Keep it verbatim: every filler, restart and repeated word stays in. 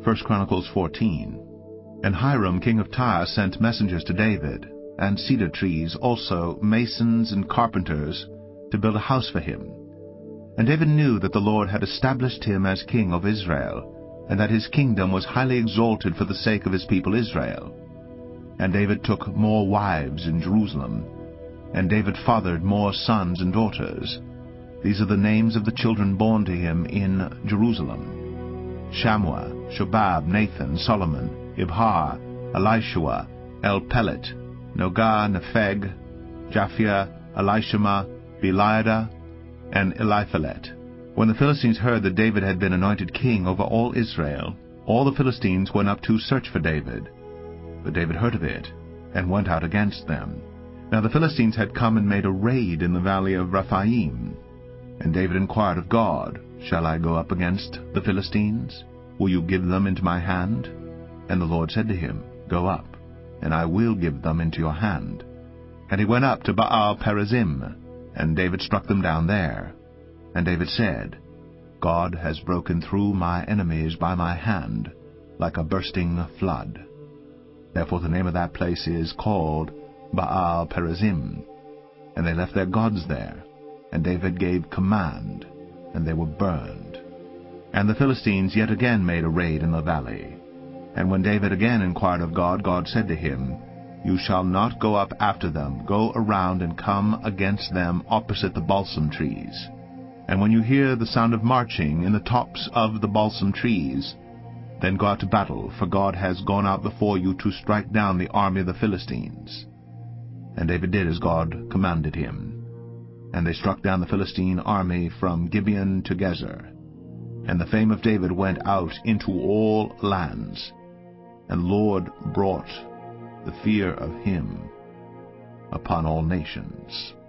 First Chronicles fourteen. And Hiram king of Tyre sent messengers to David, and cedar trees, also masons and carpenters, to build a house for him. And David knew that the Lord had established him as king of Israel, and that his kingdom was highly exalted for the sake of his people Israel. And David took more wives in Jerusalem, and David fathered more sons and daughters. These are the names of the children born to him in Jerusalem: Shammua, Shobab, Nathan, Solomon, Ibhar, Elishua, Elpelet, Nogah, Nepheg, Japhia, Elishama, Beliada, and Eliphalet. When the Philistines heard that David had been anointed king over all Israel, all the Philistines went up to search for David. But David heard of it, and went out against them. Now the Philistines had come and made a raid in the valley of Rephaim. And David inquired of God, Shall I go up against the Philistines? Will you give them into my hand? And the Lord said to him, Go up, and I will give them into your hand. And he went up to Baal Perazim, and David struck them down there. And David said, God has broken through my enemies by my hand, like a bursting flood. Therefore the name of that place is called Baal Perazim. And they left their gods there, and David gave command, and they were burned. And the Philistines yet again made a raid in the valley. And when David again inquired of God, God said to him, You shall not go up after them. Go around and come against them opposite the balsam trees. And when you hear the sound of marching in the tops of the balsam trees, then go out to battle, for God has gone out before you to strike down the army of the Philistines. And David did as God commanded him. And they struck down the Philistine army from Gibeon to Gezer. And the fame of David went out into all lands, and the Lord brought the fear of him upon all nations.